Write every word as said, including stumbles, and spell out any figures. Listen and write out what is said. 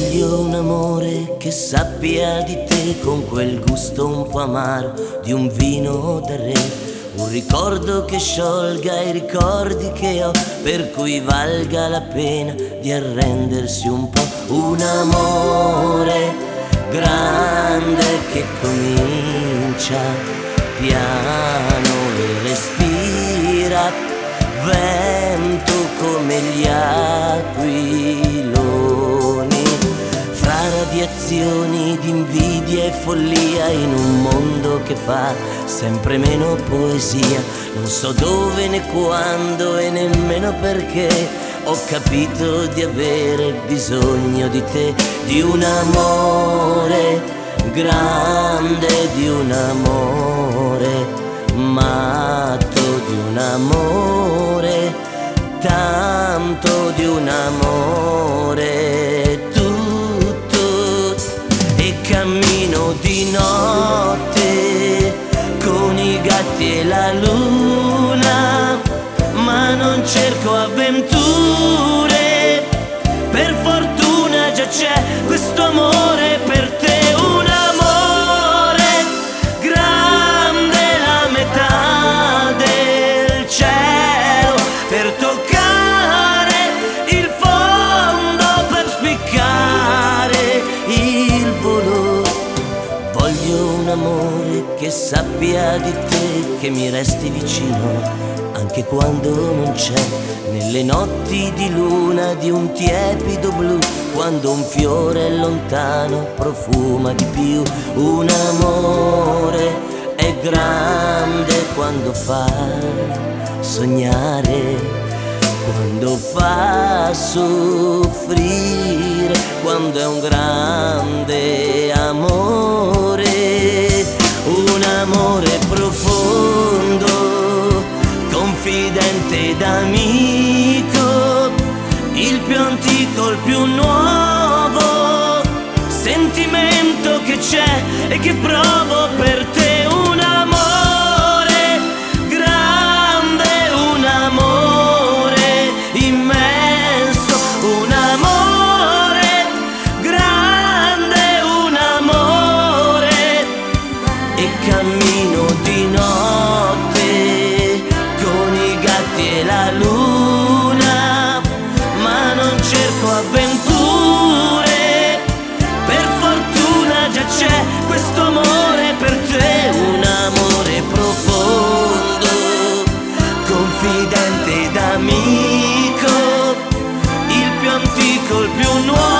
Voglio un amore che sappia di te con quel gusto un po' amaro di un vino da re, un ricordo che sciolga i ricordi che ho, per cui valga la pena di arrendersi un po'. Un amore grande che comincia piano e respira vento come gli aquiloni, fra radiazioni di invidia e follia, in un mondo che fa sempre meno poesia. Non so dove né quando e nemmeno perché ho capito di avere bisogno di te, di un amore grande, di un amore matto, di un amore, tanto di un amore, tutto. E cammino di notte con i gatti e la luna, ma non cerco avventure, per fortuna già c'è questo amore per te. Un amore grande, la metà del cielo, per toccare il fondo, per spiccare il volo. Voglio un amore che sappia di te, che mi resti vicino anche quando non c'è, nelle notti di luna di un tiepido blu, quando un fiore lontano profuma di più. Un amore è grande quando fa sognare, quando fa soffrire, quando è un grande amore, un amore profondo, confidente ed amico, il più antico, il più nuovo sentimento che c'è e che provo per te. Un amore grande, un amore immenso, un amore grande, un amore. E cammino di notte con i gatti e la luna, ma non cerco avventure, per fortuna già c'è questo amore per te. Un amore profondo, confidente ed amico, il più antico, il più nuovo